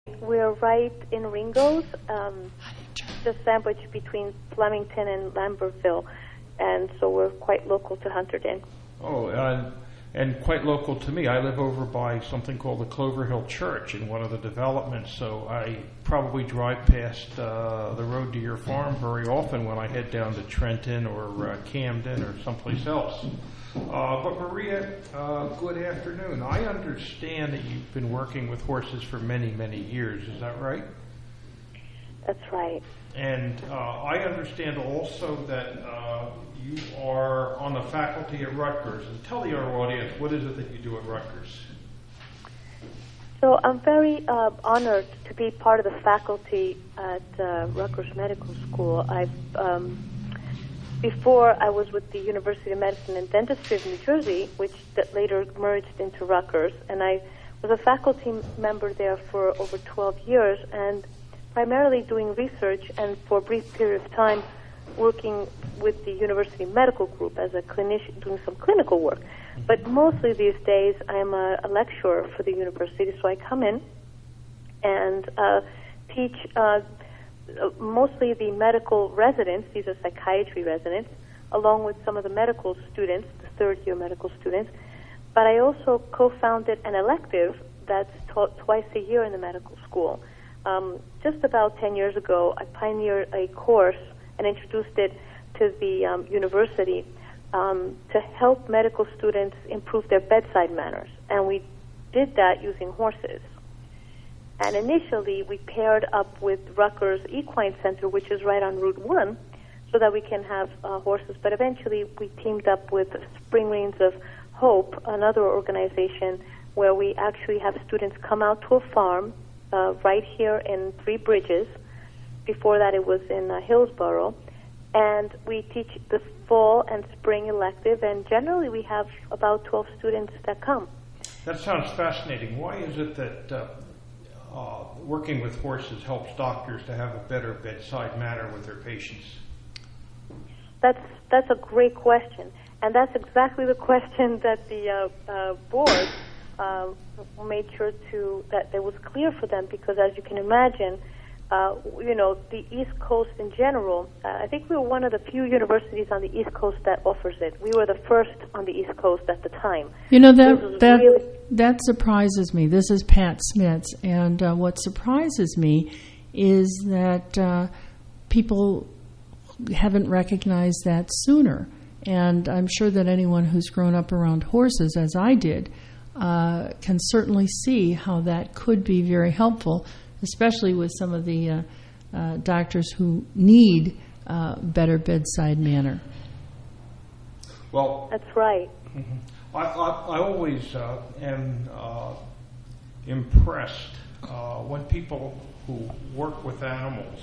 We're right in Ringgold, just sandwiched between Flemington and Lambertville, and so we're quite local to Hunterdon. Oh, and quite local to me. I live over by something called the Clover Hill Church in one of the developments, so I probably drive past the road to your farm very often when I head down to Trenton or Camden or someplace else. But Maria, good afternoon. I understand that you've been working with horses for many, many years. Is that right? That's right. And I understand also that you are on the faculty at Rutgers. And tell our audience, what is it that you do at Rutgers? So I'm very honored to be part of the faculty at Rutgers Medical School. Before I was with the University of Medicine and Dentistry of New Jersey, which that later merged into Rutgers, and I was a faculty member there for over 12 years, and primarily doing research, and for a brief period of time working with the University Medical Group as a clinician, doing some clinical work. But mostly these days I'm a lecturer for the university, so I come in and teach mostly the medical residents, these are psychiatry residents, along with some of the medical students, the third-year medical students. But I also co-founded an elective that's taught twice a year in the medical school. Just about 10 years ago, I pioneered a course and introduced it to the university to help medical students improve their bedside manners. And we did that using horses. And initially, we paired up with Rutgers Equine Center, which is right on Route 1, so that we can have horses. But eventually, we teamed up with Spring Reins of Hope, another organization, where we actually have students come out to a farm right here in Three Bridges. Before that, it was in Hillsborough. And we teach the fall and spring elective, and generally we have about 12 students that come. That sounds fascinating. Why is it that working with horses helps doctors to have a better bedside manner with their patients? That's a great question, and that's exactly the question that the board made sure that it was clear for them, because as you can imagine, the East Coast in general, I think we were one of the few universities on the East Coast that offers it. We were the first on the East Coast at the time. That surprises me. This is Pat Smits, and what surprises me is that people haven't recognized that sooner. And I'm sure that anyone who's grown up around horses, as I did, can certainly see how that could be very helpful, especially with some of the doctors who need better bedside manner. Well, that's right. Mm-hmm. I always am impressed when people who work with animals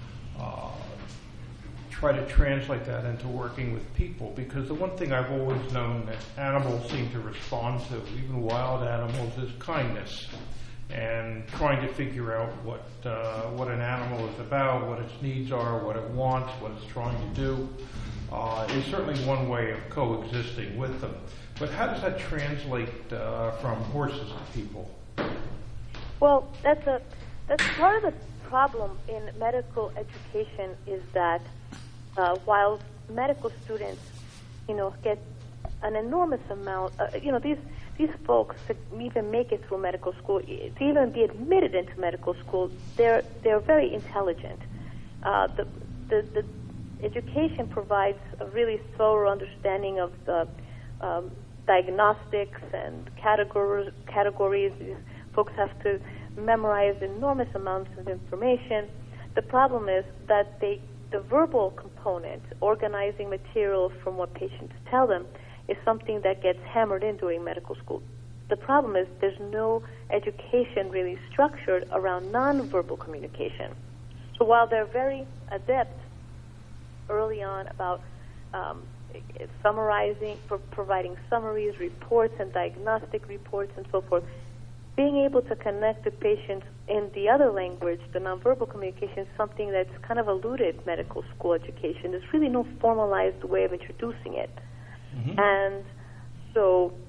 try to translate that into working with people, because the one thing I've always known that animals seem to respond to, even wild animals, is kindness. And trying to figure out what an animal is about, what its needs are, what it wants, what it's trying to do, is certainly one way of coexisting with them. But how does that translate from horses to people? Well, that's part of the problem in medical education, is that while medical students, get an enormous amount, these folks to even make it through medical school, to even be admitted into medical school, they're very intelligent. The education provides a really thorough understanding of the diagnostics and categories. These folks have to memorize enormous amounts of information. The problem is that the verbal component, organizing material from what patients tell them, is something that gets hammered in during medical school. The problem is there's no education really structured around nonverbal communication. So while they're very adept early on about summarizing, providing summaries, reports, and diagnostic reports, and so forth, being able to connect the patients in the other language, the nonverbal communication, is something that's kind of eluded medical school education. There's really no formalized way of introducing it. Mm-hmm. And so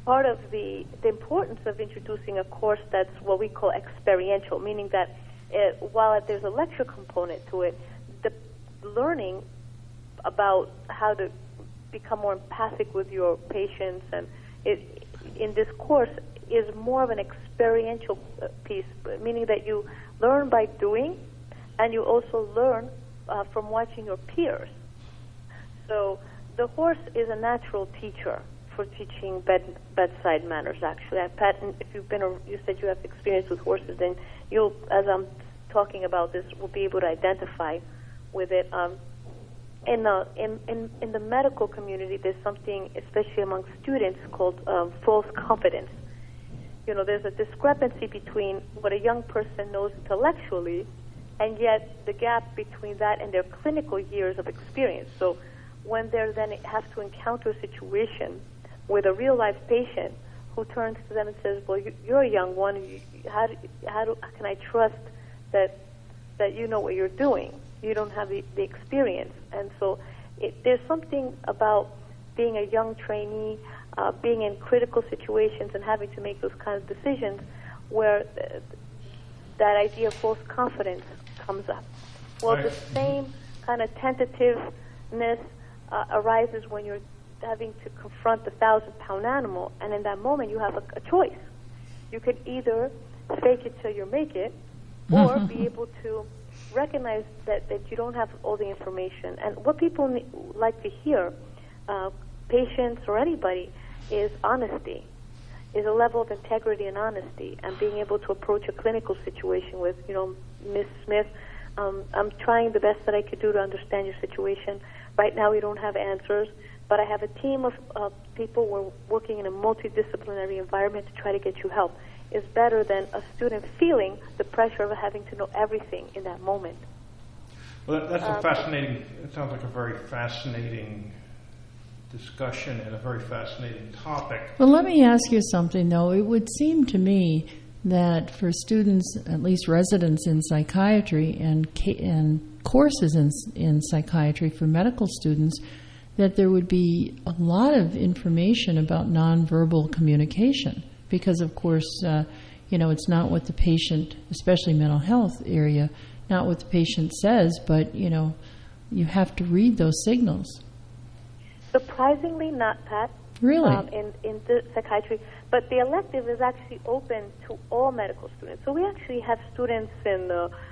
part of the importance of introducing a course that's what we call experiential, meaning that while there's a lecture component to it, the learning about how to become more empathic with your patients and in this course is more of an experiential piece, meaning that you learn by doing and you also learn from watching your peers. So the horse is a natural teacher for teaching bedside manners, actually. Pat, if you said you have experience with horses, then you'll, as I'm talking about this, will be able to identify with it. In the medical community, there's something, especially among students, called false confidence. You know, there's a discrepancy between what a young person knows intellectually, and yet the gap between that and their clinical years of experience. So when they then have to encounter a situation with a real-life patient who turns to them and says, well, you're a young one, how can I trust that you know what you're doing? You don't have the experience. And so there's something about being a young trainee, being in critical situations and having to make those kinds of decisions where that idea of false confidence comes up. Well, the same kind of tentativeness arises when you're having to confront the 1,000-pound animal, and in that moment you have a choice. You could either fake it till you make it, or be able to recognize that you don't have all the information. And what people like to hear, patients or anybody, is honesty, is a level of integrity and honesty, and being able to approach a clinical situation with, Ms. Smith, I'm trying the best that I could do to understand your situation. Right now we don't have answers, but I have a team of people. We're working in a multidisciplinary environment to try to get you help. Is better than a student feeling the pressure of having to know everything in that moment. Well, that's a fascinating, it sounds like a very fascinating discussion and a very fascinating topic. Well, let me ask you something, though. It would seem to me that for students, at least residents in psychiatry and courses in psychiatry for medical students, that there would be a lot of information about nonverbal communication. Because, of course, it's not what the patient, especially mental health area, not what the patient says, but, you have to read those signals. Surprisingly not, Pat. Really? In the psychiatry. But the elective is actually open to all medical students. So we actually have students in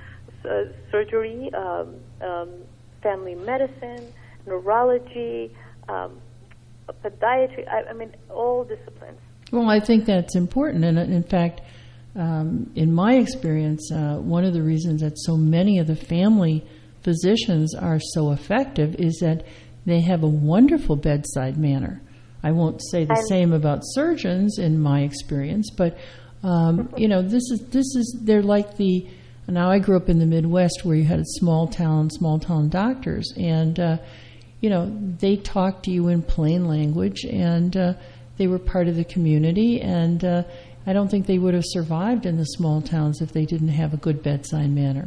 surgery, family medicine, neurology, podiatry, all disciplines. Well, I think that's important. And in fact, in my experience, one of the reasons that so many of the family physicians are so effective is that they have a wonderful bedside manner. I won't say the same about surgeons in my experience, but, they're like now I grew up in the Midwest where you had small town doctors, and, they talk to you in plain language, and they were part of the community, and I don't think they would have survived in the small towns if they didn't have a good bedside manner.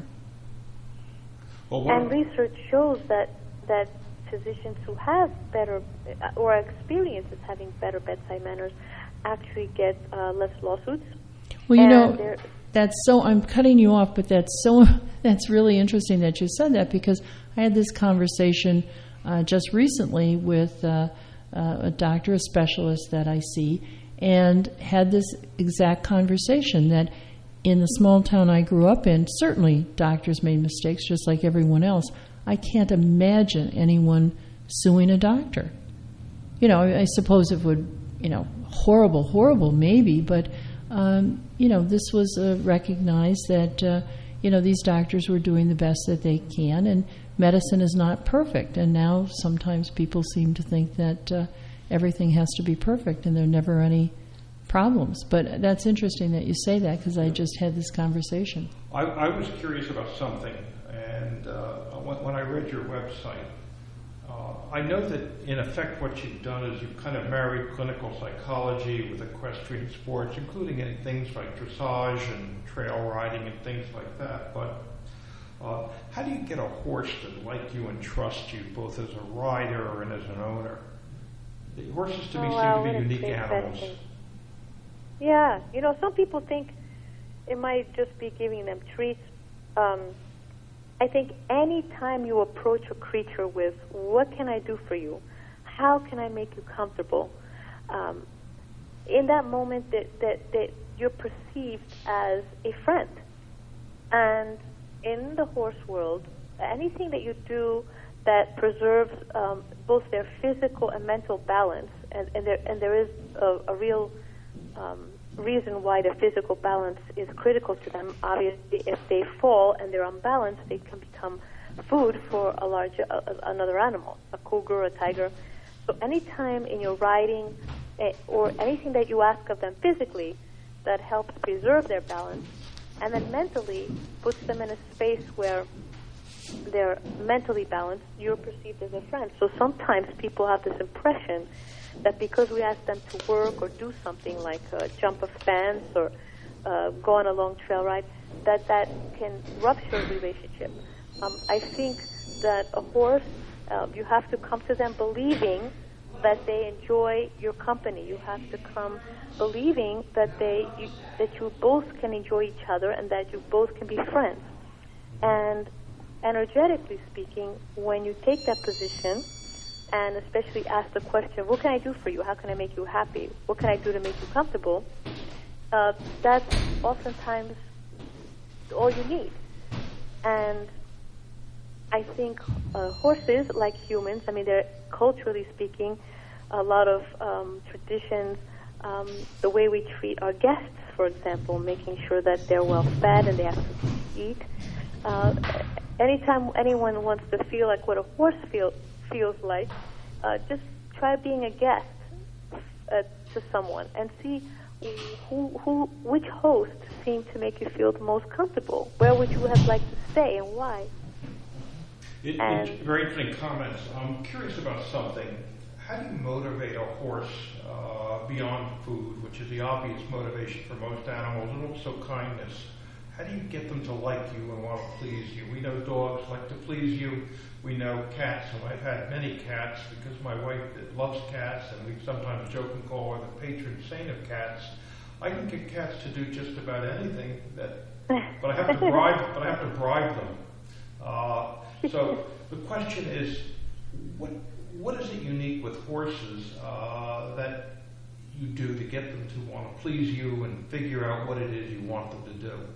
And research shows that physicians who have better or experience as having better bedside manners actually get less lawsuits. Well, I'm cutting you off, but that's really interesting that you said that, because I had this conversation just recently with a doctor, a specialist that I see, and had this exact conversation that in the small town I grew up in, certainly doctors made mistakes just like everyone else. I can't imagine anyone suing a doctor. I suppose it would, horrible maybe, but, this was recognized that, these doctors were doing the best that they can, and medicine is not perfect. And now sometimes people seem to think that everything has to be perfect and there are never any problems. But that's interesting that you say that, because I just had this conversation. I was curious about something, and when I read your website, I know that in effect what you've done is you've kind of married clinical psychology with equestrian sports, including in things like dressage and trail riding and things like that. But how do you get a horse to like you and trust you, both as a rider and as an owner? The horses to me seem to be unique animals. Yeah. You know, some people think it might just be giving them treats. I think any time you approach a creature with, what can I do for you? How can I make you comfortable? In that moment that you're perceived as a friend. And in the horse world, anything that you do that preserves both their physical and mental balance, and there is a real reason why the physical balance is critical to them. Obviously, if they fall and they're unbalanced, they can become food for another animal, a cougar, a tiger. So anytime in your riding or anything that you ask of them physically that helps preserve their balance, and then mentally puts them in a space where they're mentally balanced, you're perceived as a friend. So sometimes people have this impression that because we ask them to work or do something like jump a fence or go on a long trail ride, that can rupture a relationship. I think that a horse, you have to come to them believing that they enjoy your company. You have to come believing that you both can enjoy each other and that you both can be friends. And energetically speaking, when you take that position, and especially ask the question, what can I do for you? How can I make you happy? What can I do to make you comfortable? That's oftentimes all you need. And I think horses, like humans, I mean, they're culturally speaking, a lot of traditions, the way we treat our guests, for example, making sure that they're well fed and they have to eat. Anytime anyone wants to feel like what a horse feels like, just try being a guest to someone and see which host seemed to make you feel the most comfortable. Where would you have liked to stay and why? It's very interesting comments. I'm curious about something. How do you motivate a horse beyond food, which is the obvious motivation for most animals, and also kindness? How do you get them to like you and want to please you? We know dogs like to please you. We know cats, and I've had many cats because my wife loves cats, and we sometimes joke and call her the patron saint of cats. I can get cats to do just about anything, but I have to bribe them. So the question is, what is it unique with horses that you do to get them to want to please you and figure out what it is you want them to do?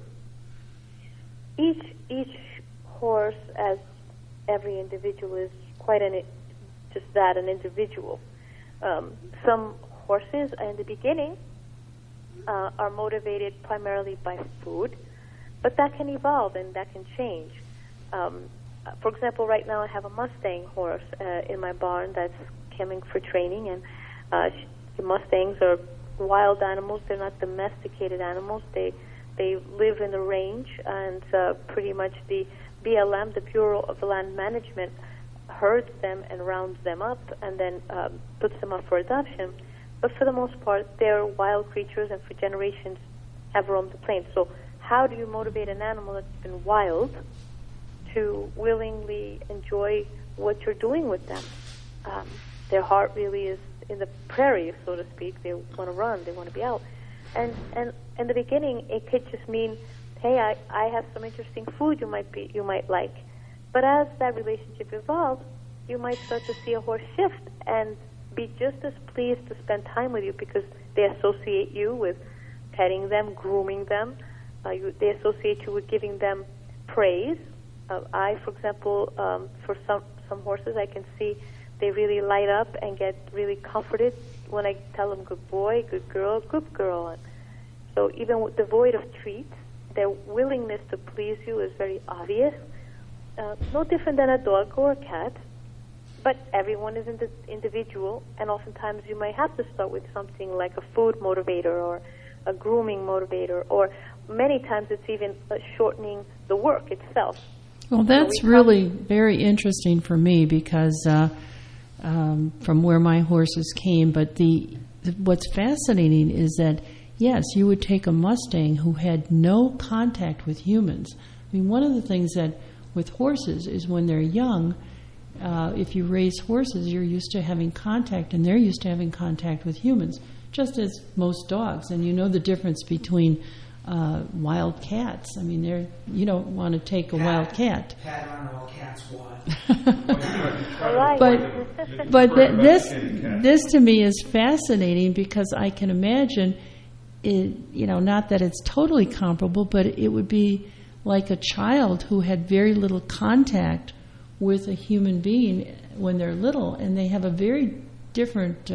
Each horse, as every individual, is quite an individual. Some horses in the beginning are motivated primarily by food, but that can evolve and that can change. For example, right now I have a Mustang horse in my barn that's coming for training, and the Mustangs are wild animals. They're not domesticated animals. They live in the range, and pretty much the BLM, the Bureau of Land Management, herds them and rounds them up and then puts them up for adoption. But for the most part, they're wild creatures and for generations have roamed the plains. So how do you motivate an animal that's been wild to willingly enjoy what you're doing with them? Their heart really is in the prairie, so to speak. They want to run. They want to be out. And in the beginning, it could just mean, hey, I have some interesting food you might like. But as that relationship evolves, you might start to see a horse shift and be just as pleased to spend time with you because they associate you with petting them, grooming them. They associate you with giving them praise. For example, for some horses, I can see they really light up and get really comforted when I tell them good boy, good girl, good girl. And so even devoid of treats, their willingness to please you is very obvious. No different than a dog or a cat, but everyone is individual, and oftentimes you might have to start with something like a food motivator or a grooming motivator, or many times it's even shortening the work itself. Well, that's really very interesting for me because from where my horses came, but what's fascinating is that, yes, you would take a Mustang who had no contact with humans. I mean, one of the things that with horses is when they're young, if you raise horses, you're used to having contact, and they're used to having contact with humans. just as most dogs. And you know the difference between wild cats. I mean, you don't want to take a wild cat. Pat aren't all cats wild. But this to me is fascinating because I can imagine it, not that it's totally comparable, but it would be like a child who had very little contact with a human being when they're little, and they have a very different,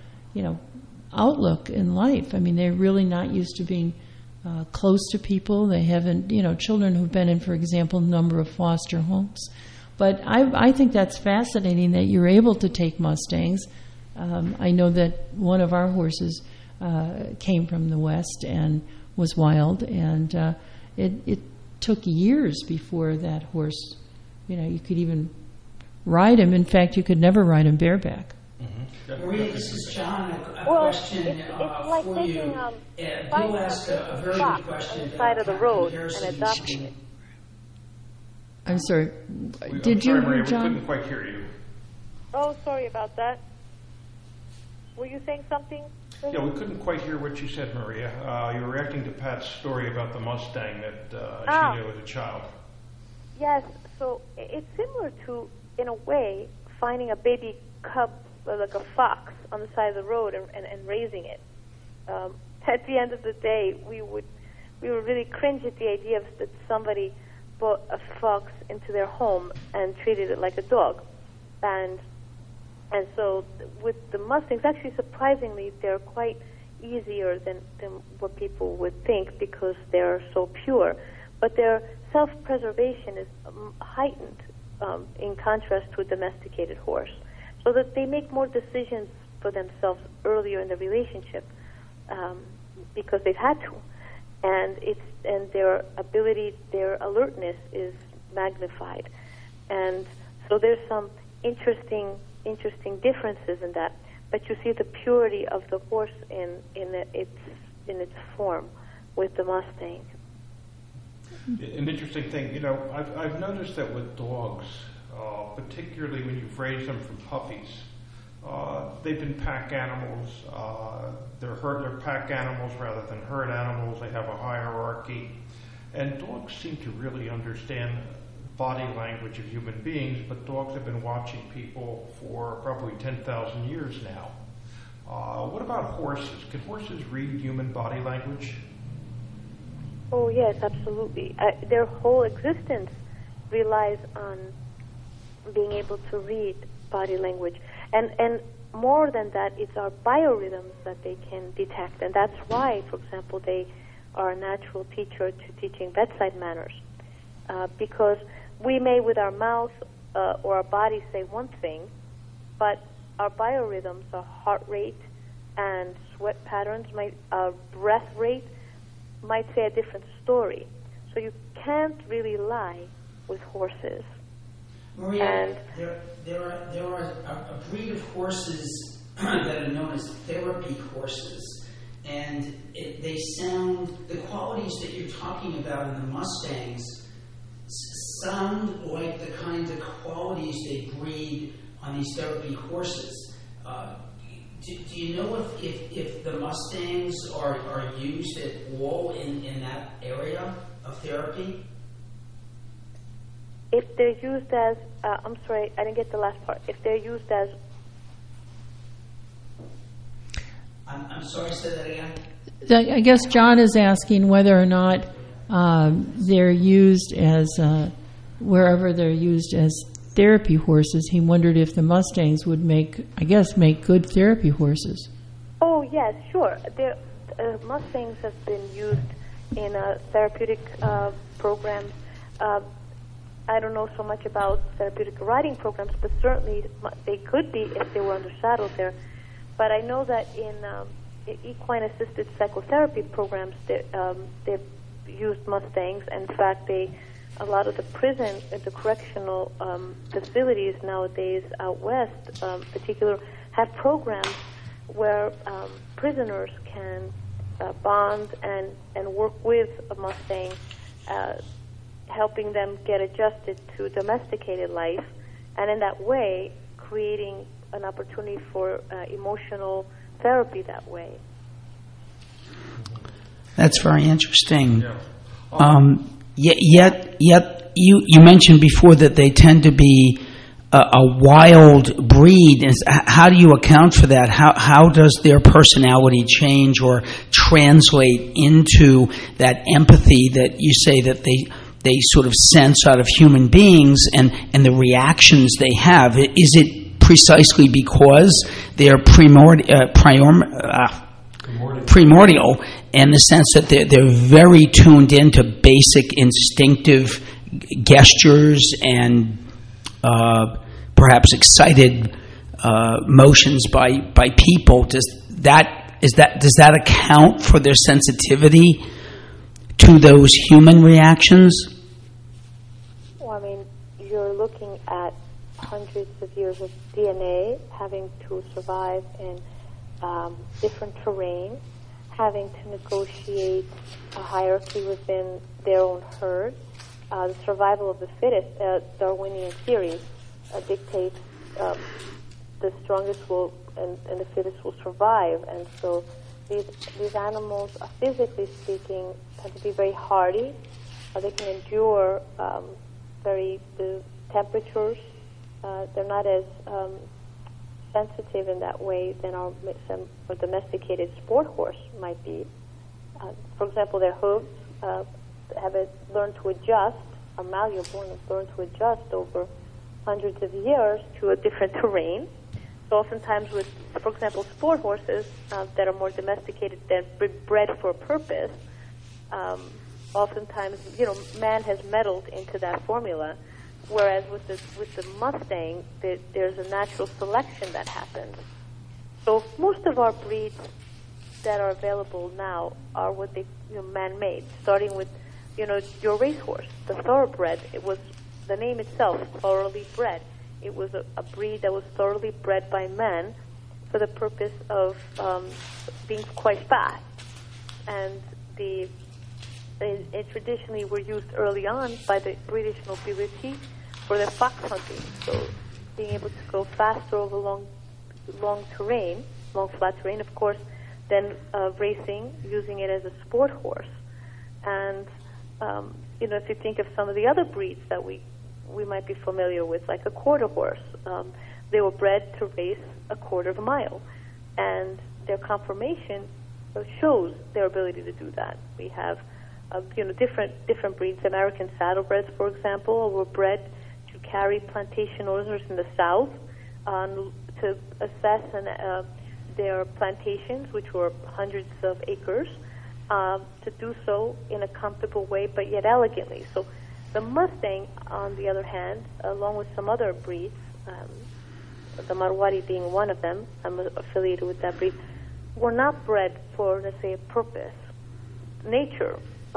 outlook in life. I mean, they're really not used to being close to people. They haven't, children who've been in, for example, a number of foster homes. But I think that's fascinating that you're able to take Mustangs. I know that one of our horses came from the West and was wild, and it took years before that horse, you could even ride him. In fact, you could never ride him bareback. Mm-hmm. Maria, this is John. A question it's like for taking, you. Bill asked a very good question on the side of the road and adopting it. I'm sorry. Did you hear John? We couldn't quite hear you. Oh, sorry about that. Were you saying something? Yeah, we couldn't quite hear what you said, Maria. You were reacting to Pat's story about the Mustang that she knew as a child. Yes, so it's similar to, in a way, finding a baby cub, like a fox, on the side of the road and raising it. At the end of the day, we would really cringe at the idea of that somebody brought a fox into their home and treated it like a dog. And so with the Mustangs, actually surprisingly, they're quite easier than what people would think because they're so pure. But their self-preservation is heightened in contrast to a domesticated horse. So that they make more decisions for themselves earlier in the relationship because they've had to. And their ability, their alertness is magnified. And so there's some interesting differences in that, but you see the purity of the horse in its form with the Mustang. An interesting thing, I've noticed that with dogs, particularly when you've raised them from puppies, they've been pack animals. They're pack animals rather than herd animals. They have a hierarchy, and dogs seem to really understand body language of human beings, but dogs have been watching people for probably 10,000 years now. What about horses? Can horses read human body language? Oh, yes, absolutely. Their whole existence relies on being able to read body language. And more than that, it's our biorhythms that they can detect. And that's why, for example, they are a natural teacher to teaching bedside manners. Because we may, with our mouth or our body, say one thing, but our biorhythms, our heart rate and sweat patterns, breath rate, might say a different story. So you can't really lie with horses. Maria, there are a breed of horses that are known as therapy horses, and they sound, the qualities that you're talking about in the Mustangs sound like the kinds of qualities they breed on these therapy horses. Do you know if the Mustangs are used at all in that area of therapy? If they're used as, I'm sorry, I didn't get the last part. If they're used as... I'm sorry, say that again? I guess John is asking whether or not they're used as, wherever they're used as therapy horses. He wondered if the Mustangs would make good therapy horses. Oh, yes, sure. Mustangs have been used in therapeutic programs. I don't know so much about therapeutic riding programs, but certainly they could be if they were under saddle there. But I know that in equine-assisted psychotherapy programs, they've used Mustangs. In fact, a lot of the the correctional facilities nowadays out west, particularly, have programs where prisoners can bond and work with a Mustang, helping them get adjusted to domesticated life, and in that way creating an opportunity for emotional therapy that way. That's very interesting. Yet you mentioned before that they tend to be a wild breed. How do you account for that? How does their personality change or translate into that empathy that you say that they sort of sense out of human beings and the reactions they have? Is it precisely because they're primordial in the sense that they're very tuned into basic instinctive gestures and perhaps excited motions by people? Does that account for their sensitivity to those human reactions? Well, I mean, you're looking at hundreds of years of DNA having to survive in different terrain, having to negotiate a hierarchy within their own herd. The survival of the fittest, Darwinian theory, dictates the strongest will and the fittest will survive. And so these animals, physically speaking, tend to be very hardy. They can endure the temperatures. They're not as sensitive in that way than our domesticated sport horse might be. For example, their hooves have learned to adjust, are malleable and have learned to adjust over hundreds of years to a different terrain. So oftentimes with, for example, sport horses that are more domesticated, they're bred for a purpose. Oftentimes, man has meddled into that formula, whereas with the Mustang, there's a natural selection that happens. So most of our breeds that are available now are what they man-made, starting with your racehorse, the thoroughbred. It was the name itself, thoroughly bred. It was a breed that was thoroughly bred by men for the purpose of being quite fast, and they traditionally were used early on by the British nobility for their fox hunting. So being able to go faster over long terrain, long flat terrain, of course, then racing, using it as a sport horse. And if you think of some of the other breeds that we might be familiar with, like a quarter horse, they were bred to race a quarter of a mile, and their conformation shows their ability to do that. We have different breeds. American saddlebreds, for example, were bred to carry plantation owners in the South to assess their plantations, which were hundreds of acres, to do so in a comfortable way, but yet elegantly. So the Mustang, on the other hand, along with some other breeds, the Marwari being one of them, I'm affiliated with that breed, were not bred for, let's say, a purpose. Nature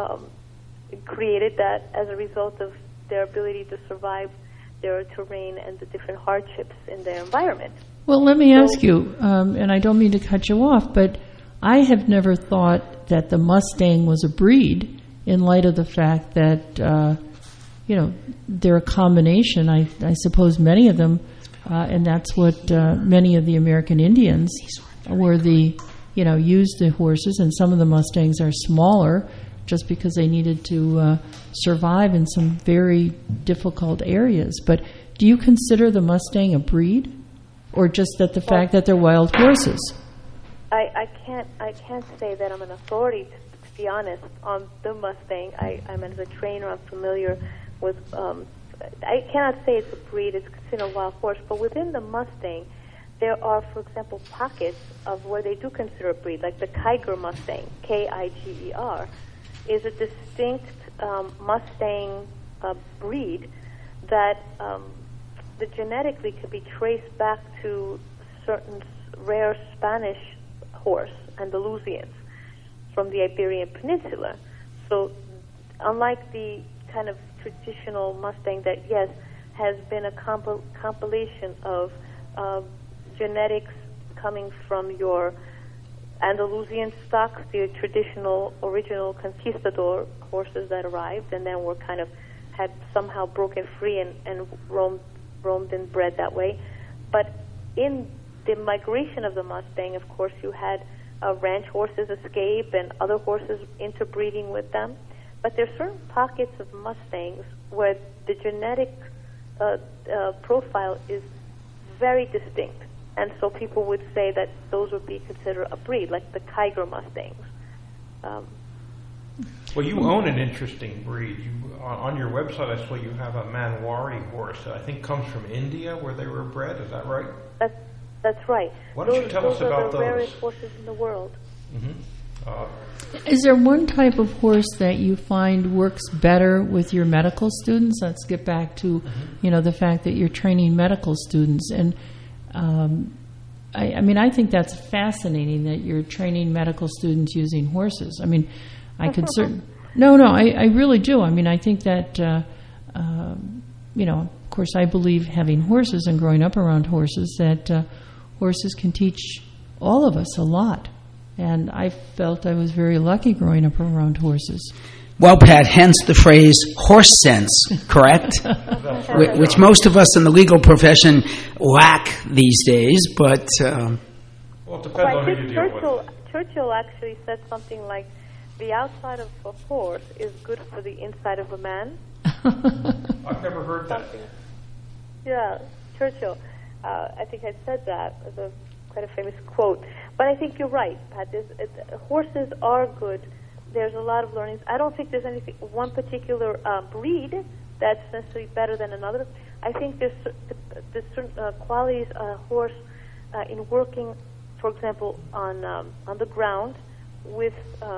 created that as a result of their ability to survive their terrain and the different hardships in their environment. Well, let me ask you, and I don't mean to cut you off, but I have never thought that the Mustang was a breed in light of the fact that, they're a combination. I suppose many of them, and that's what many of the American Indians were used the horses, and some of the Mustangs are smaller just because they needed to survive in some very difficult areas. But do you consider the Mustang a breed, or just that the fact that they're wild horses? I can't say that I'm an authority, to be honest, on the Mustang. I'm as a trainer, I'm familiar with. I cannot say it's a breed. It's considered a wild horse, but within the Mustang, there are, for example, pockets of where they do consider a breed, like the Kiger Mustang, Kiger, is a distinct Mustang breed that genetically could be traced back to certain rare Spanish horse, Andalusians, from the Iberian Peninsula. So unlike the kind of traditional Mustang that, yes, has been a compilation of genetics coming from your Andalusian stocks, the traditional original conquistador horses that arrived and then were kind of had somehow broken free and roamed and bred that way. But in the migration of the Mustang, of course, you had ranch horses escape and other horses interbreeding with them. But there are certain pockets of Mustangs where the genetic profile is very distinct. And so people would say that those would be considered a breed, like the Kiger Mustangs. Well, you own an interesting breed. On your website, I saw you have a Manwari horse that I think comes from India, where they were bred. Is that right? That's right. Why don't you tell us about those? Those are the rarest horses in the world. Mm-hmm. Is there one type of horse that you find works better with your medical students? Let's get back to, the fact that you're training medical students. And I think that's fascinating that you're training medical students using horses. I mean, I could I really do. I mean, I think that, of course, I believe having horses and growing up around horses, that horses can teach all of us a lot. And I felt I was very lucky growing up around horses. Well, Pat, hence the phrase horse sense, correct? Which most of us in the legal profession lack these days, but... well, it depends on who you deal with. Churchill actually said something like, the outside of a horse is good for the inside of a man. I've never heard that. Yeah, Churchill. I think I said that as quite a famous quote. But I think you're right, Pat. Horses are good. There's a lot of learnings. I don't think there's one particular breed that's necessarily better than another. I think there's certain qualities a horse in working, for example, on the ground with,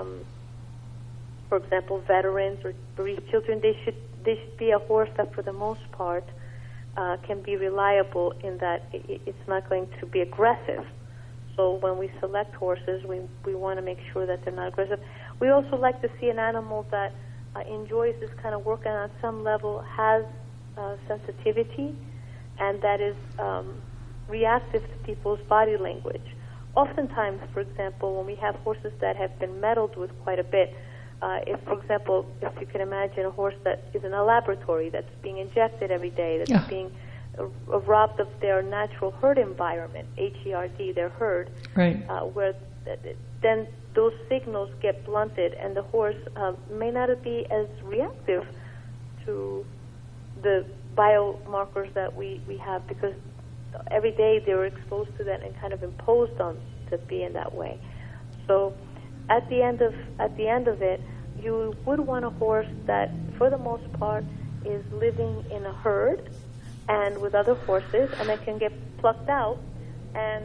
for example, veterans or bereaved children. They should be a horse that, for the most part, can be reliable in that it's not going to be aggressive. So when we select horses, we want to make sure that they're not aggressive. We also like to see an animal that enjoys this kind of work and on some level has sensitivity and that is reactive to people's body language. Oftentimes, for example, when we have horses that have been meddled with quite a bit, if you can imagine a horse that is in a laboratory that's being injected every day, that's being robbed of their natural herd environment, HERD, their herd, right. Where then those signals get blunted and the horse may not be as reactive to the biomarkers that we have because every day they were exposed to that and kind of imposed on to be in that way. So at the end of it, you would want a horse that, for the most part, is living in a herd and with other horses, and that can get plucked out and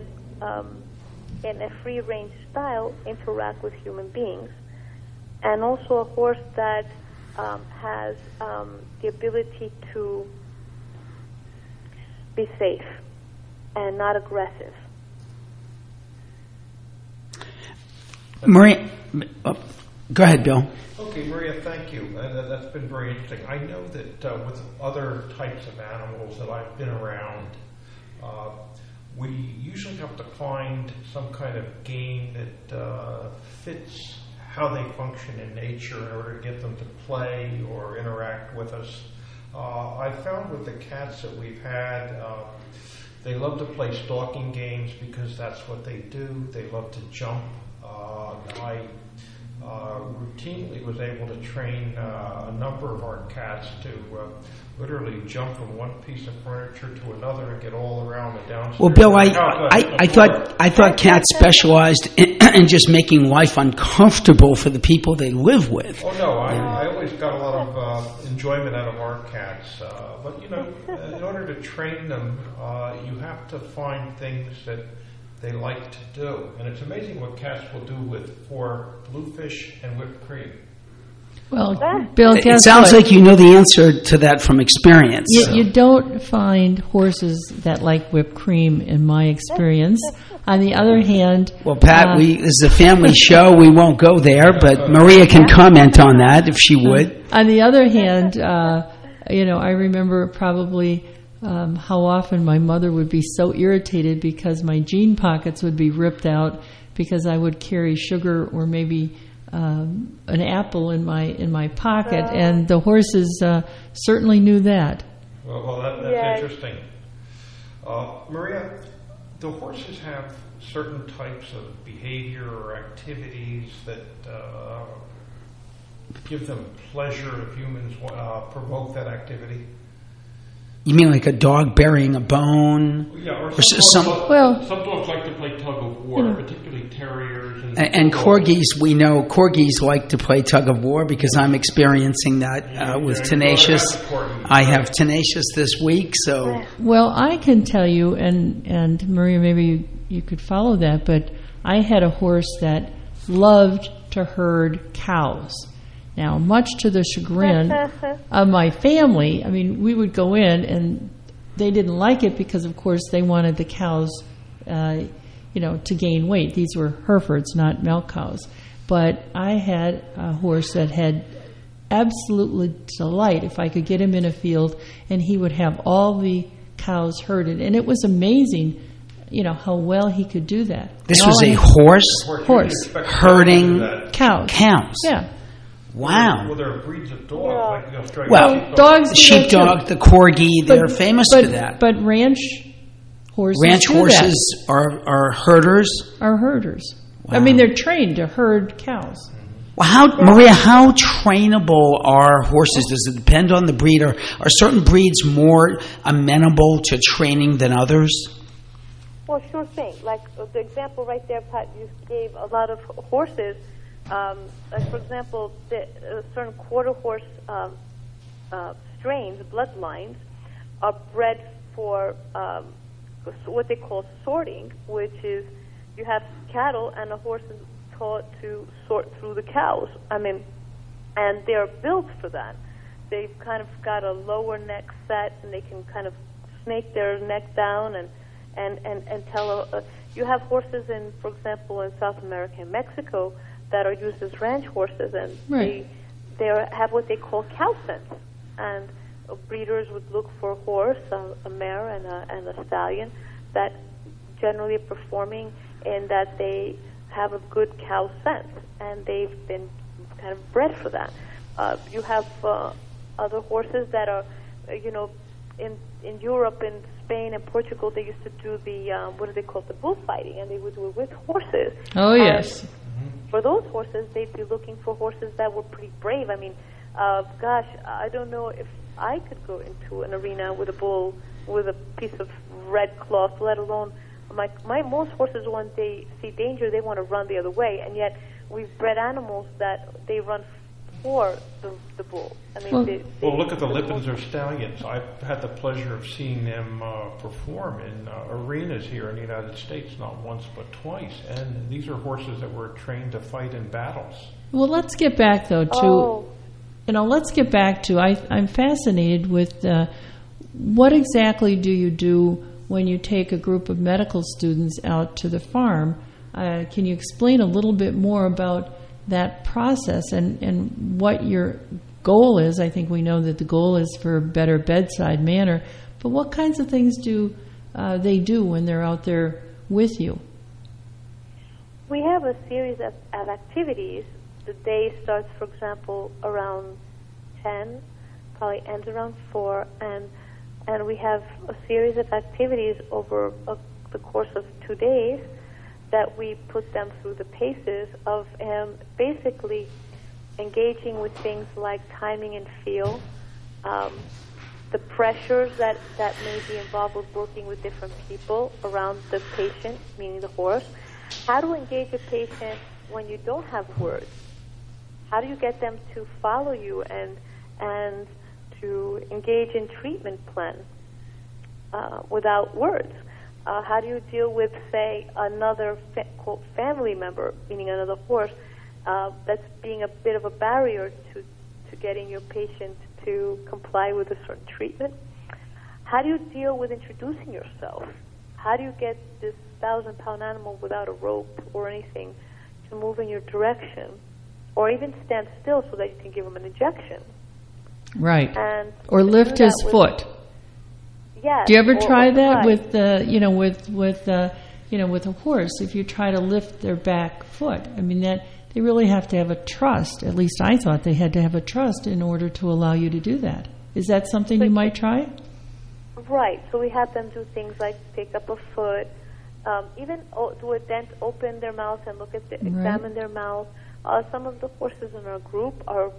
in a free-range style interact with human beings. And also a horse that has the ability to be safe and not aggressive. Maria, go ahead, Bill. Okay, Maria, thank you. That's been very interesting. I know that with other types of animals that I've been around, we usually have to find some kind of game that fits how they function in nature in order to get them to play or interact with us. I found with the cats that we've had, they love to play stalking games because that's what they do. They love to jump. I routinely was able to train a number of our cats to literally jump from one piece of furniture to another and get all around the downstairs. Well, Bill, I thought cats specialized in just making life uncomfortable for the people they live with. Oh no, I always got a lot of enjoyment out of our cats. But in order to train them, you have to find things that they like to do. And it's amazing what cats will do for bluefish and whipped cream. Well, Bill, it sounds like you know the answer to that from experience. You don't find horses that like whipped cream, in my experience. On the other hand... Well, Pat, this is a family show. We won't go there, but Maria can comment on that if she would. On the other hand, I remember probably... how often my mother would be so irritated because my jean pockets would be ripped out because I would carry sugar or maybe an apple in my pocket, and the horses certainly knew that. Well, that's interesting. Maria, Do horses have certain types of behavior or activities that give them pleasure if humans provoke that activity? You mean like a dog burying a bone? Yeah, or some dogs like to play tug of war, particularly terriers. And corgis, we know corgis like to play tug of war because I'm experiencing that with Tenacious. I have Tenacious this week, so... Well, I can tell you, and Maria, maybe you could follow that, but I had a horse that loved to herd cows. Now, much to the chagrin of my family, I mean, we would go in and they didn't like it because, of course, they wanted the cows, to gain weight. These were Herefords, not milk cows. But I had a horse that had absolutely delight if I could get him in a field and he would have all the cows herded. And it was amazing, how well he could do that. This was a horse herding cows. Yeah. Wow. Well, there are breeds of dogs, like the Australian sheepdog. Dogs, sheepdog, the corgi, they're famous for that. But ranch horses are herders? Are herders. Wow. I mean, they're trained to herd cows. Well, Maria, how trainable are horses? Does it depend on the breed? Are certain breeds more amenable to training than others? Well, sure thing. Like the example right there, Pat, you gave a lot of horses. Like for example, certain quarter horse strains, bloodlines, are bred for what they call sorting, which is you have cattle and a horse is taught to sort through the cows. and they're built for that. They've kind of got a lower neck set, and they can kind of snake their neck down and tell. You have horses for example, in South America and Mexico, that are used as ranch horses, and right. they have what they call cow sense. And breeders would look for a horse, a mare and a stallion, that generally are performing in that they have a good cow sense, and they've been kind of bred for that. You have other horses that are, in Europe, in Spain and Portugal, they used to do the, what do they call it, the bullfighting, and they would do it with horses. Oh, yes. For those horses, they'd be looking for horses that were pretty brave. I mean, I don't know if I could go into an arena with a bull with a piece of red cloth, let alone most horses, when they see danger, they want to run the other way, and yet we've bred animals that they run for the bull. I mean, well, look at the Lipizzan stallions. I've had the pleasure of seeing them perform in arenas here in the United States, not once but twice. And these are horses that were trained to fight in battles. Well, let's get back though to I'm fascinated with what exactly do you do when you take a group of medical students out to the farm? Can you explain a little bit more about that process and what your goal is? I think we know that the goal is for a better bedside manner, but what kinds of things do they do when they're out there with you? We have a series of activities. The day starts, for example, around 10, probably ends around 4, and we have a series of activities over the course of 2 days that we put them through the paces of basically engaging with things like timing and feel, the pressures that may be involved with working with different people around the patient, meaning the horse, how to engage a patient when you don't have words, how do you get them to follow you and to engage in treatment plan without words. How do you deal with, say, another quote, family member, meaning another horse, that's being a bit of a barrier to getting your patient to comply with a certain treatment? How do you deal with introducing yourself? How do you get this 1,000-pound animal without a rope or anything to move in your direction, or even stand still so that you can give him an injection? Right. Or lift his foot. Yes. Do you ever try that with with a horse? If you try to lift their back foot, I mean that they really have to have a trust. At least I thought they had to have a trust in order to allow you to do that. Is that something you might try? Right. So we have them do things like pick up a foot, even do a dent, open their mouth and look at examine their mouth. Some of the horses in our group are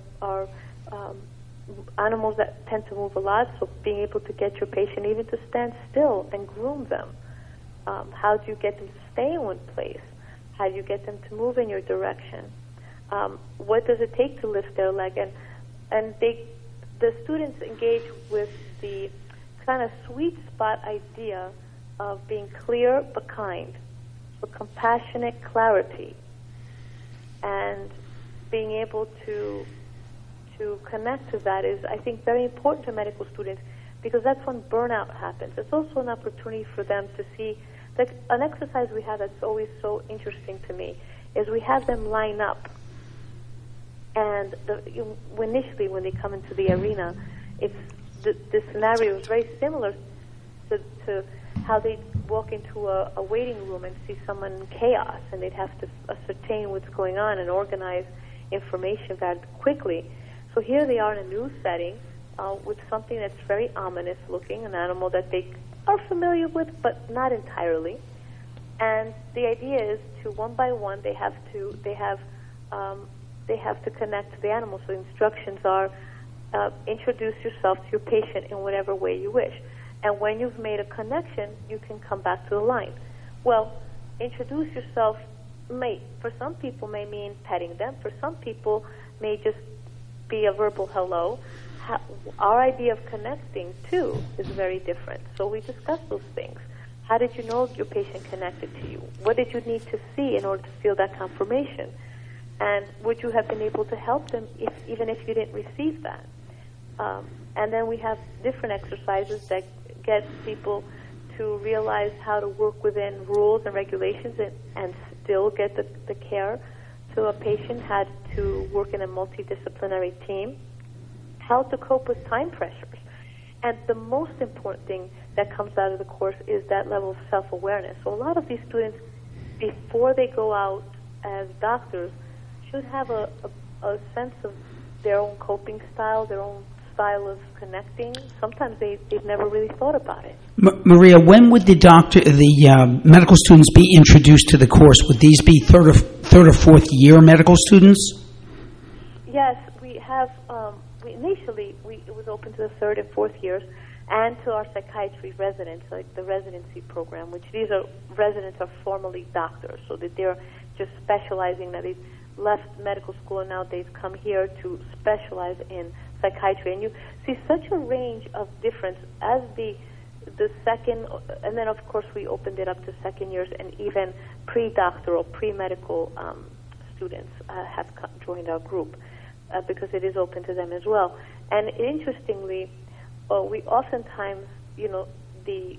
animals that tend to move a lot, so being able to get your patient even to stand still and groom them. How do you get them to stay in one place? How do you get them to move in your direction? What does it take to lift their leg? And the students engage with the kind of sweet spot idea of being clear but kind, so compassionate clarity, and being able to connect to that is, I think, very important to medical students, because that's when burnout happens. It's also an opportunity for them to see, like an exercise we have that's always so interesting to me is we have them line up, and initially when they come into the arena, the scenario is very similar to how they walk into a waiting room and see someone in chaos, and they'd have to ascertain what's going on and organize information very quickly. So here they are in a new setting with something that's very ominous looking, an animal that they are familiar with but not entirely. And the idea is to, one by one, they have to connect to the animal. So instructions are introduce yourself to your patient in whatever way you wish. And when you've made a connection, you can come back to the line. Well, introduce yourself for some people may mean petting them. For some people may just be a verbal hello. Our idea of connecting, too, is very different. So we discuss those things. How did you know your patient connected to you? What did you need to see in order to feel that confirmation? And would you have been able to help them even if you didn't receive that? And then we have different exercises that get people to realize how to work within rules and regulations and still get the care. So a patient had to work in a multidisciplinary team, how to cope with time pressures. And the most important thing that comes out of the course is that level of self-awareness. So a lot of these students, before they go out as doctors, should have a sense of their own coping style, their own style of connecting. Sometimes they've never really thought about it. Maria, when would the medical students be introduced to the course? Would these be third or fourth year medical students? Yes, we have. Initially, it was open to the third and fourth years, and to our psychiatry residents, like the residency program, which these residents are formerly doctors, so that they're just specializing. Now they've left medical school and now they've come here to specialize in psychiatry, and you see such a range of difference as the second, and then of course we opened it up to second years, and even pre-doctoral, pre-medical students have joined our group because it is open to them as well. And interestingly, we oftentimes, the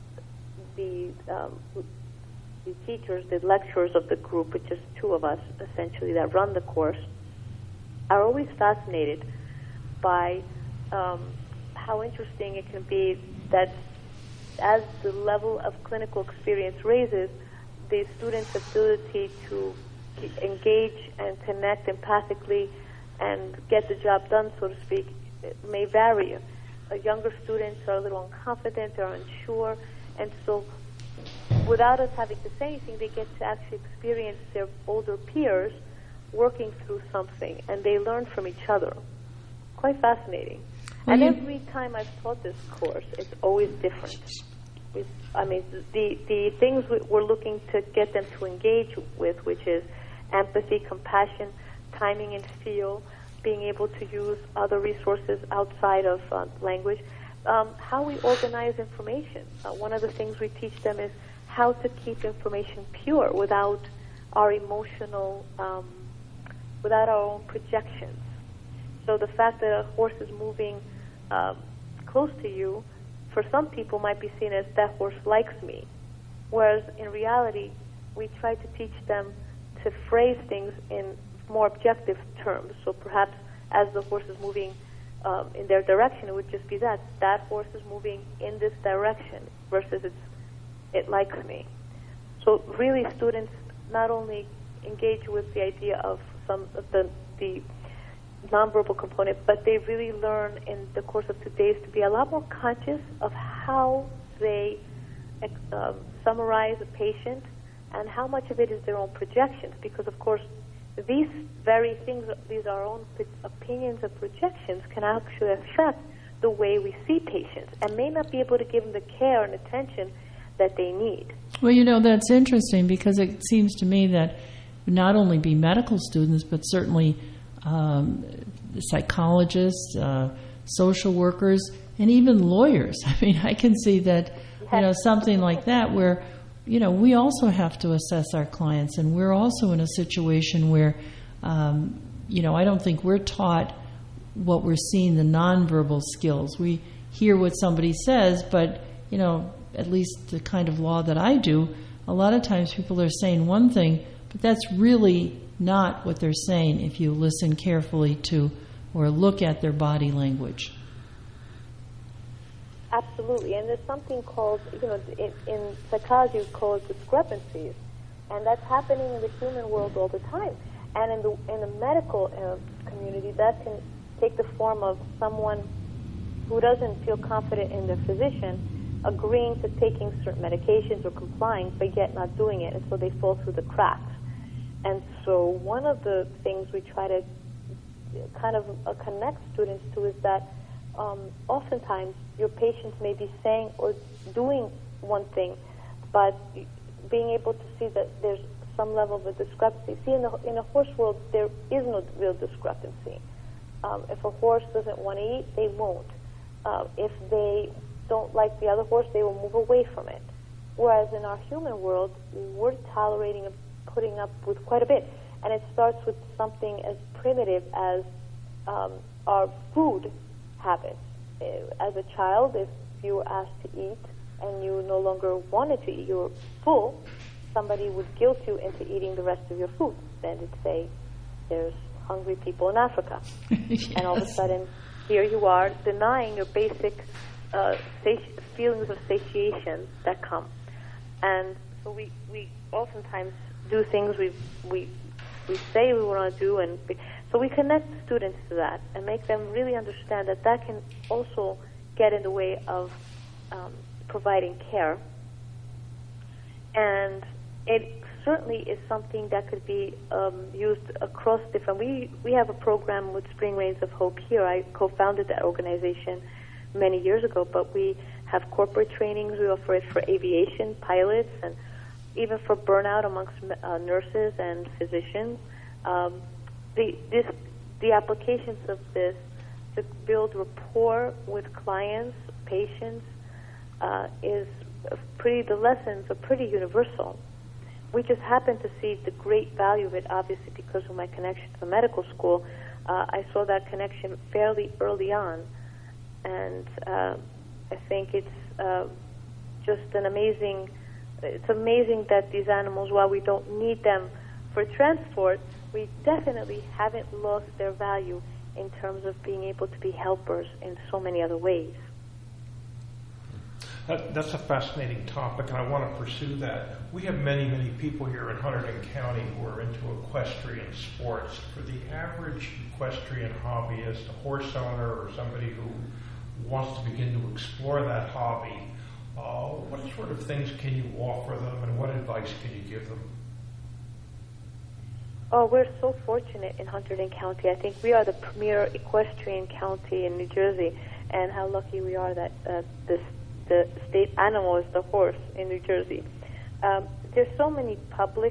teachers, the lecturers of the group, which is two of us essentially that run the course, are always fascinated by how interesting it can be that as the level of clinical experience raises, the student's ability to engage and connect empathically and get the job done, so to speak, may vary. Younger students are a little unconfident, they're unsure, and so without us having to say anything, they get to actually experience their older peers working through something, and they learn from each other. Quite fascinating. And every time I've taught this course, it's always different. The things we're looking to get them to engage with, which is empathy, compassion, timing and feel, being able to use other resources outside of language, how we organize information. One of the things we teach them is how to keep information pure without our emotional, without our own projections. So the fact that a horse is moving close to you, for some people might be seen as that horse likes me, whereas in reality, we try to teach them to phrase things in more objective terms. So perhaps as the horse is moving in their direction, it would just be that horse is moving in this direction versus it likes me. So really, students not only engage with the idea of some of the nonverbal component, but they really learn in the course of 2 days to be a lot more conscious of how they summarize a patient, and how much of it is their own projections? Because, of course, these very things, these our own opinions and projections, can actually affect the way we see patients and may not be able to give them the care and attention that they need. Well, that's interesting, because it seems to me that not only be medical students, but certainly psychologists, social workers, and even lawyers. I mean, I can see that, something like that where, we also have to assess our clients, and we're also in a situation where, I don't think we're taught what we're seeing, the nonverbal skills. We hear what somebody says, but, at least the kind of law that I do, a lot of times people are saying one thing, but that's really not what they're saying if you listen carefully to or look at their body language. Absolutely, and there's something called, in psychology we call it discrepancies, and that's happening in the human world all the time. And in the medical community, that can take the form of someone who doesn't feel confident in their physician agreeing to taking certain medications or complying, but yet not doing it, and so they fall through the cracks. And so one of the things we try to kind of connect students to is that oftentimes your patients may be saying or doing one thing, but being able to see that there's some level of a discrepancy. See, in a horse world, there is no real discrepancy. If a horse doesn't want to eat, they won't. If they don't like the other horse, they will move away from it. Whereas in our human world, we're tolerating and putting up with quite a bit. And it starts with something as primitive as our food habits. As a child, if you were asked to eat and you no longer wanted to eat, you were full, somebody would guilt you into eating the rest of your food. Then it'd say, there's hungry people in Africa. Yes. And all of a sudden, here you are denying your basic feelings of satiation that come. And so we oftentimes do things we say we want to do, and so we connect students to that and make them really understand that that can also get in the way of providing care. And it certainly is something that could be used across different. We have a program with Spring Rains of Hope here. I co-founded that organization many years ago, but we have corporate trainings. We offer it for aviation pilots and even for burnout amongst nurses and physicians. The applications of this to build rapport with clients, patients, the lessons are pretty universal. We just happen to see the great value of it, obviously, because of my connection to the medical school. I saw that connection fairly early on, and I think it's just it's amazing that these animals, while we don't need them for transport, we definitely haven't lost their value in terms of being able to be helpers in so many other ways. That's a fascinating topic, and I want to pursue that. We have many, many people here in Hunterdon County who are into equestrian sports. For the average equestrian hobbyist, a horse owner, or somebody who wants to begin to explore that hobby, what sort of things can you offer them, and what advice can you give them? Oh, we're so fortunate in Hunterdon County. I think we are the premier equestrian county in New Jersey, and how lucky we are that the state animal is the horse in New Jersey. There's so many public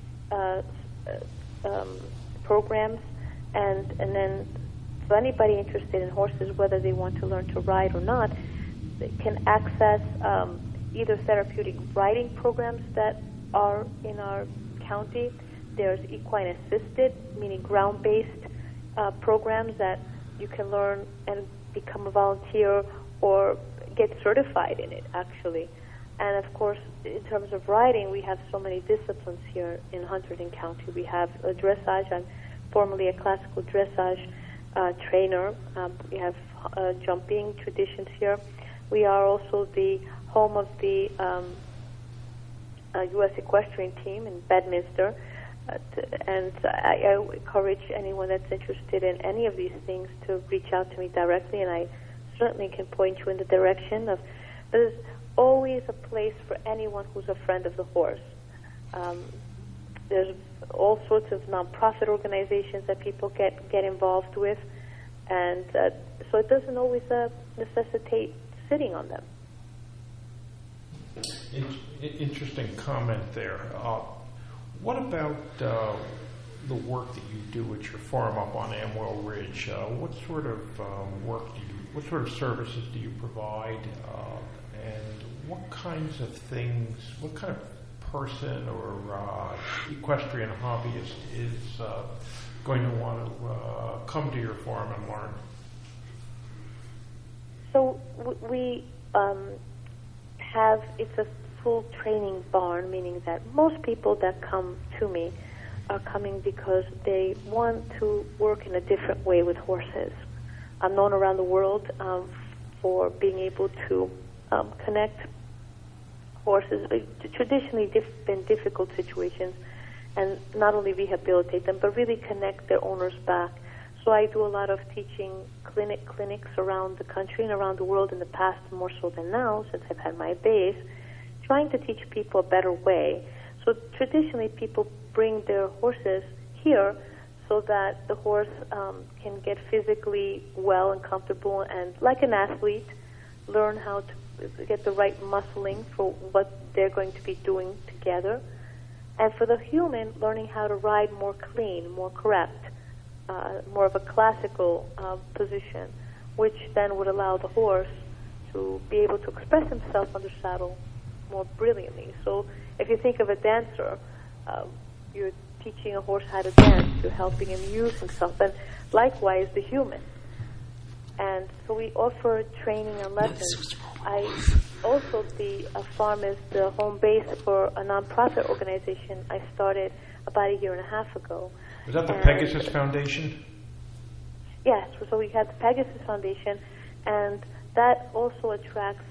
programs, and then for anybody interested in horses, whether they want to learn to ride or not, they can access either therapeutic riding programs that are in our county. There's equine assisted, meaning ground-based programs that you can learn and become a volunteer or get certified in it, actually. And of course, in terms of riding, we have so many disciplines here in Hunterdon County. We have dressage. I'm formerly a classical dressage trainer. We have jumping traditions here. We are also the home of the U.S. equestrian team in Bedminster. And I encourage anyone that's interested in any of these things to reach out to me directly, and I certainly can point you in the direction of there's always a place for anyone who's a friend of the horse. There's all sorts of nonprofit organizations that people get involved with, and so it doesn't always necessitate sitting on them. Interesting comment there. What about the work that you do at your farm up on Amwell Ridge? What sort of what sort of services do you provide, and what kinds of things, what kind of person or equestrian hobbyist is going to want to come to your farm and learn? So we it's a full training barn, meaning that most people that come to me are coming because they want to work in a different way with horses. I'm known around the world for being able to connect horses, traditionally been difficult situations, and not only rehabilitate them, but really connect their owners back. So I do a lot of teaching clinics around the country and around the world in the past, more so than now, since I've had my base, trying to teach people a better way. So traditionally, people bring their horses here so that the horse can get physically well and comfortable, and like an athlete, learn how to get the right muscling for what they're going to be doing together. And for the human, learning how to ride more clean, more correct, more of a classical position, which then would allow the horse to be able to express himself on the saddle more brilliantly. So if you think of a dancer, you're teaching a horse how to dance, you're helping him use himself, and likewise the human. And so we offer training and lessons. I also, the farm is the home base for a nonprofit organization I started about a year and a half ago. Was that the Pegasus Foundation? Yes, so we had the Pegasus Foundation, and that also attracts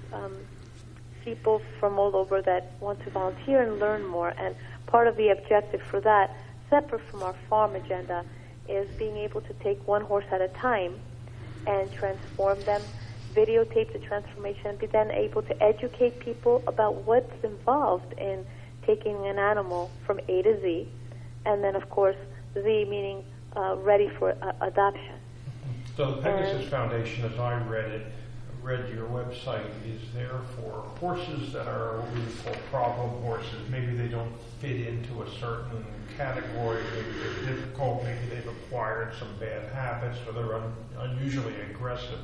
people from all over that want to volunteer and learn more. And part of the objective for that, separate from our farm agenda, is being able to take one horse at a time and transform them, videotape the transformation, and be then able to educate people about what's involved in taking an animal from A to Z, and then, of course, Z meaning ready for adoption. So the Pegasus Foundation, as I read your website, is there for horses that are what we would call problem horses. Maybe they don't fit into a certain category, maybe they're difficult, maybe they've acquired some bad habits, or they're unusually aggressive.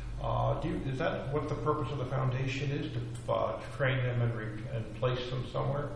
Is that what the purpose of the foundation is, to train them and place them somewhere?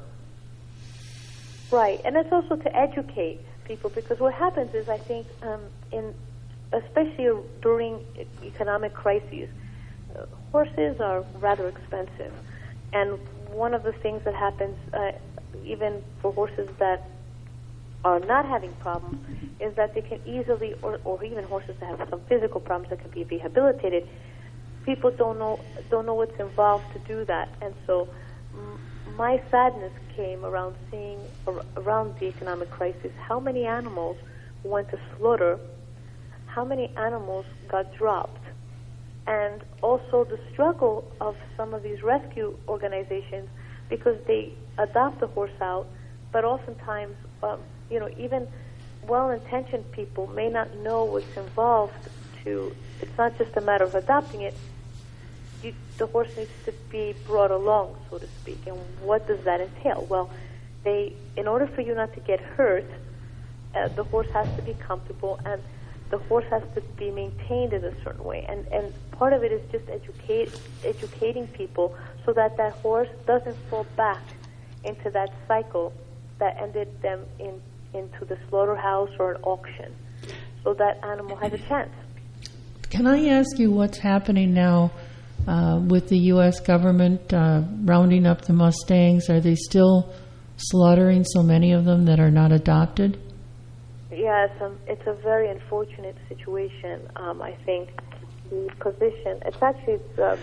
Right, and it's also to educate people, because what happens is, I think, especially during economic crises, horses are rather expensive. And one of the things that happens, even for horses that are not having problems, is that they can easily, or even horses that have some physical problems that can be rehabilitated, people don't know what's involved to do that. And so my sadness came around seeing, around the economic crisis, how many animals went to slaughter, how many animals got dropped, and also the struggle of some of these rescue organizations, because they adopt the horse out, but oftentimes, even well-intentioned people may not know what's involved to, it's not just a matter of adopting it, the horse needs to be brought along, so to speak. And what does that entail? Well, in order for you not to get hurt, the horse has to be comfortable, and the horse has to be maintained in a certain way. And part of it is just educating people so that that horse doesn't fall back into that cycle that ended them into the slaughterhouse or an auction. So that animal has a chance. Can I ask you what's happening now with the U.S. government rounding up the Mustangs? Are they still slaughtering so many of them that are not adopted? Yeah, it's a very unfortunate situation. I think the position, it's actually,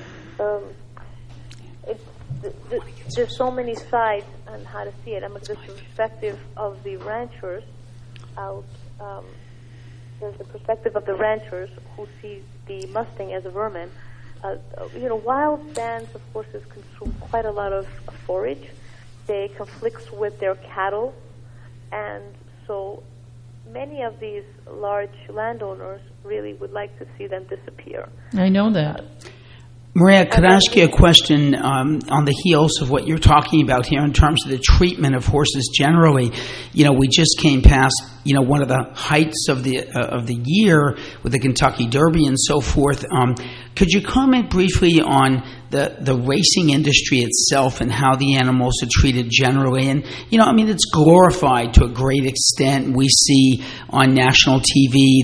there's so many sides on how to see it. The perspective of the ranchers out, there's the perspective of the ranchers who see the Mustang as a vermin, wild bands of horses consume quite a lot of forage. They conflict with their cattle, and so many of these large landowners really would like to see them disappear. I know that. Maria, could I ask you a question on the heels of what you're talking about here in terms of the treatment of horses generally? We just came past, one of the heights of the year with the Kentucky Derby and so forth. Could you comment briefly on the racing industry itself and how the animals are treated generally? And, it's glorified to a great extent. We see on national TV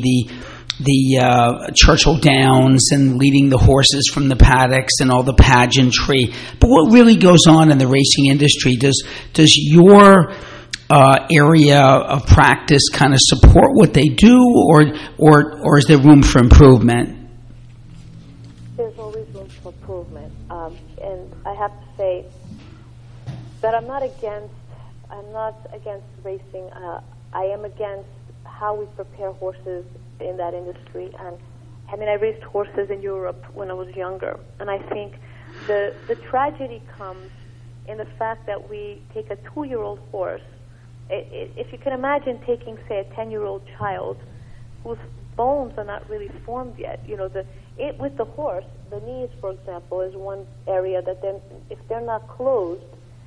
the Churchill Downs and leading the horses from the paddocks and all the pageantry. But what really goes on in the racing industry? Does your area of practice kind of support what they do, or is there room for improvement? There's always room for improvement, and I have to say that I'm not against racing. I am against how we prepare horses in that industry. And I raised horses in Europe when I was younger, and I think the tragedy comes in the fact that we take a 2-year-old horse. If you can imagine taking, say, a 10-year-old child whose bones are not really formed yet, with the horse, the knees, for example, is one area that then, if they're not closed,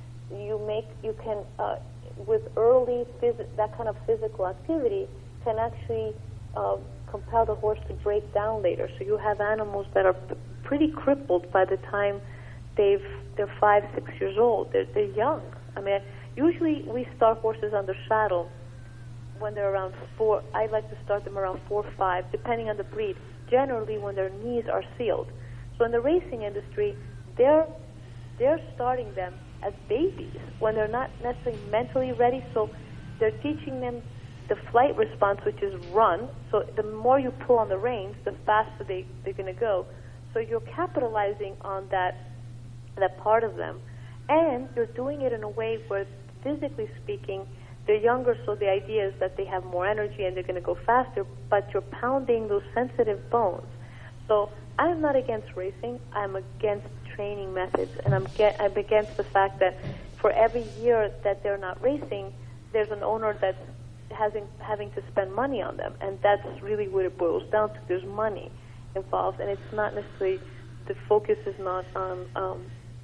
you can with early that kind of physical activity can actually compel the horse to break down later. So you have animals that are pretty crippled by the time they're 5-6 years old. They're young. Usually we start horses under saddle when they're around 4. I like to start them around 4 or 5, depending on the breed. Generally, when their knees are sealed. So in the racing industry, they're starting them as babies when they're not necessarily mentally ready. So they're teaching them the flight response, which is run. So the more you pull on the reins, the faster they're going to go. So you're capitalizing on that part of them. And you're doing it in a way where, physically speaking, they're younger, so the idea is that they have more energy and they're going to go faster, but you're pounding those sensitive bones. So I'm not against racing. I'm against training methods, and I'm against the fact that for every year that they're not racing, there's an owner that's having to spend money on them, and that's really what it boils down to. There's money involved, and it's not necessarily, the focus is not on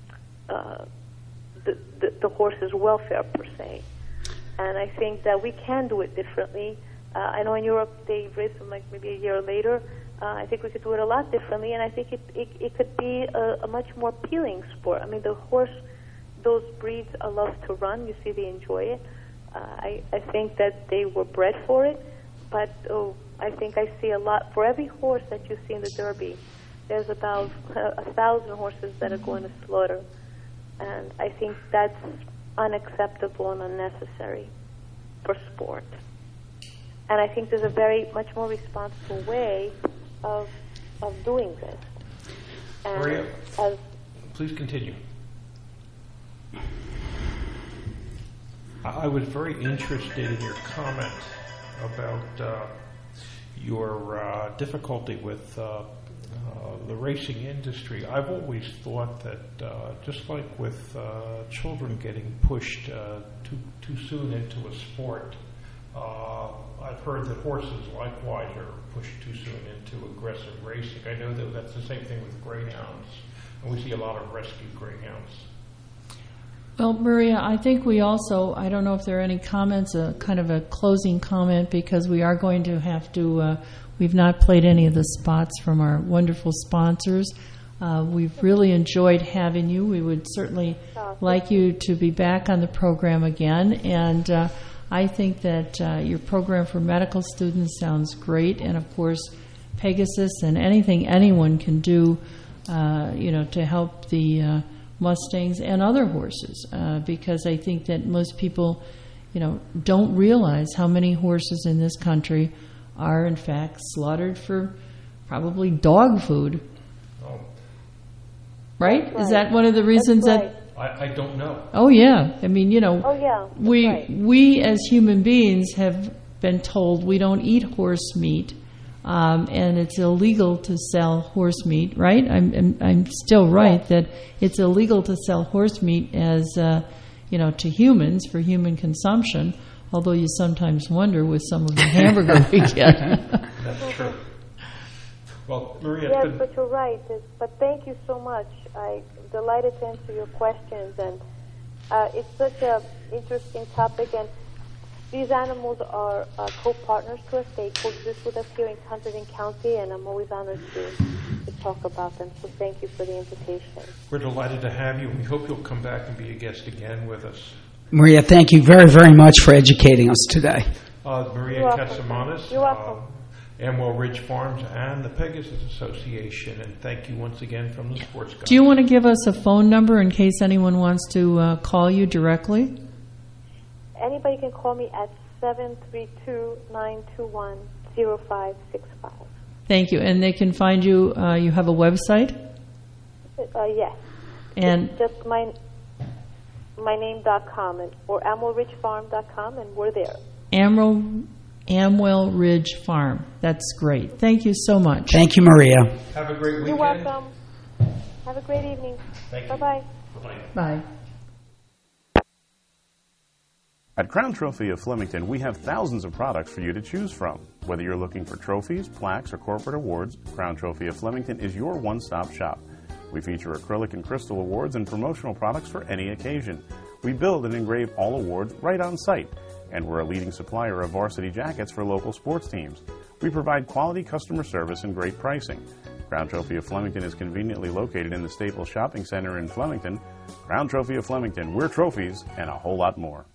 the horse's welfare per se. And I think that we can do it differently. I know in Europe they race them like maybe a year later. I think we could do it a lot differently, and I think it could be a much more appealing sport. The horse, those breeds love to run. You see, they enjoy it. I think that they were bred for it, but I think I see a lot. For every horse that you see in the Derby, there's about 1,000 horses that are going to slaughter. And I think that's unacceptable and unnecessary for sport. And I think there's a much more responsible way of doing this. And Maria, please continue. I was very interested in your comment about your difficulty with the racing industry. I've always thought that just like with children getting pushed too soon into a sport, I've heard that horses likewise are pushed too soon into aggressive racing. I know that that's the same thing with greyhounds, and we see a lot of rescued greyhounds. Well, Maria, I think we also, I don't know if there are any comments, kind of a closing comment, because we are going to have to, we've not played any of the spots from our wonderful sponsors. We've really enjoyed having you. We would certainly like you to be back on the program again. And I think that your program for medical students sounds great. And, of course, Pegasus and anything anyone can do, to help the Mustangs and other horses, because I think that most people, don't realize how many horses in this country are in fact slaughtered for probably dog food. Oh. Right? Is that one of the reasons that? I don't know. Oh yeah. Oh yeah. We as human beings have been told we don't eat horse meat and it's illegal to sell horse meat, right? I'm still right that it's illegal to sell horse meat as to humans for human consumption. Although you sometimes wonder with some of the hamburger we get. That's true. Well, Maria. Yes, but you're right. But thank you so much. I'm delighted to answer your questions, and it's such an interesting topic. And these animals are co-partners to us. They coexist with us here in Hunterdon County, and I'm always honored to talk about them. So thank you for the invitation. We're delighted to have you. We hope you'll come back and be a guest again with us. Maria, thank you very, very much for educating us today. Maria Katsoumanis, You're welcome. Amwell Ridge Farms, and the Pegasus Association. And thank you once again from the Sports Guy. Do you want to give us a phone number in case anyone wants to call you directly? Anybody can call me at 732-921-0565. Thank you. And they can find you, you have a website? Yes. And it's just my name.com or AmwellRidgeFarm.com, and we're there. Amwell Ridge Farm. That's great. Thank you so much. Thank you, Maria. Have a great weekend. You're welcome. Have a great evening. Thank you. Bye-bye. Bye-bye. Bye. At Crown Trophy of Flemington, we have thousands of products for you to choose from. Whether you're looking for trophies, plaques, or corporate awards, Crown Trophy of Flemington is your one-stop shop. We feature acrylic and crystal awards and promotional products for any occasion. We build and engrave all awards right on site, and we're a leading supplier of varsity jackets for local sports teams. We provide quality customer service and great pricing. Crown Trophy of Flemington is conveniently located in the Staples Shopping Center in Flemington. Crown Trophy of Flemington, we're trophies and a whole lot more.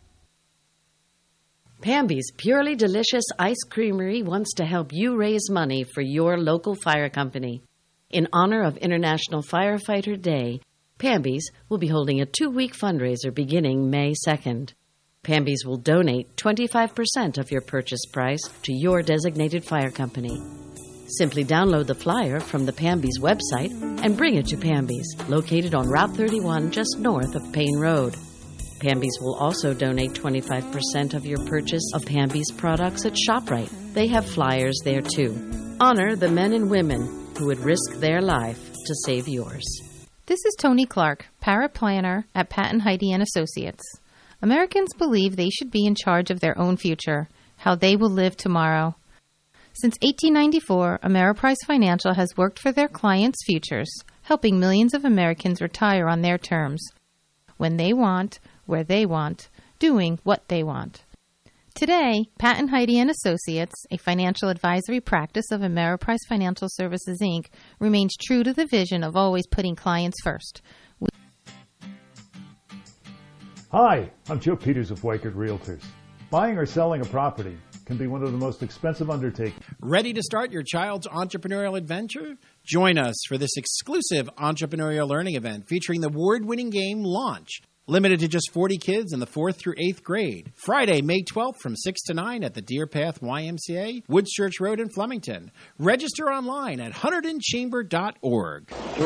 Pamby's Purely Delicious Ice Creamery wants to help you raise money for your local fire company. In honor of International Firefighter Day, Pamby's will be holding a 2-week fundraiser beginning May 2nd. Pamby's will donate 25% of your purchase price to your designated fire company. Simply download the flyer from the Pamby's website and bring it to Pamby's, located on Route 31 just north of Payne Road. Pamby's will also donate 25% of your purchase of Pamby's products at ShopRite. They have flyers there too. Honor the men and women who would risk their life to save yours. This is Tony Clark, paraplanner at Patton Heide & Associates. Americans believe they should be in charge of their own future, how they will live tomorrow. Since 1894, Ameriprise Financial has worked for their clients' futures, helping millions of Americans retire on their terms, when they want, where they want, doing what they want. Today, Patton Heide & Associates, a financial advisory practice of Ameriprise Financial Services, Inc., remains true to the vision of always putting clients first. Hi, I'm Joe Peters of Weichert Realtors. Buying or selling a property can be one of the most expensive undertakings. Ready to start your child's entrepreneurial adventure? Join us for this exclusive entrepreneurial learning event featuring the award-winning game Launch. Limited to just 40 kids in the 4th through 8th grade. Friday, May 12th from 6 to 9 at the Deer Path YMCA, Woods Church Road in Flemington. Register online at HunterdonChamber.org. 3, 2,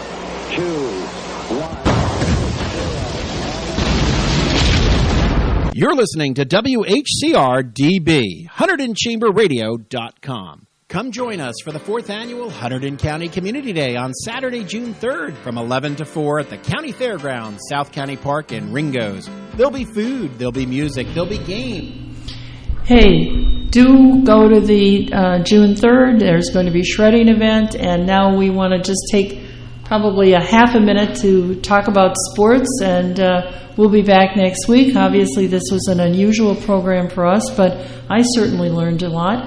1. You're listening to WHCR-DB, HunterdonChamberRadio.com. Come join us for the 4th Annual Hunterdon County Community Day on Saturday, June 3rd from 11 to 4 at the County Fairgrounds, South County Park, and Ringo's. There'll be food, there'll be music, there'll be game. Hey, do go to the June 3rd. There's going to be a shredding event, and now we want to just take probably a half a minute to talk about sports, and we'll be back next week. Obviously, this was an unusual program for us, but I certainly learned a lot.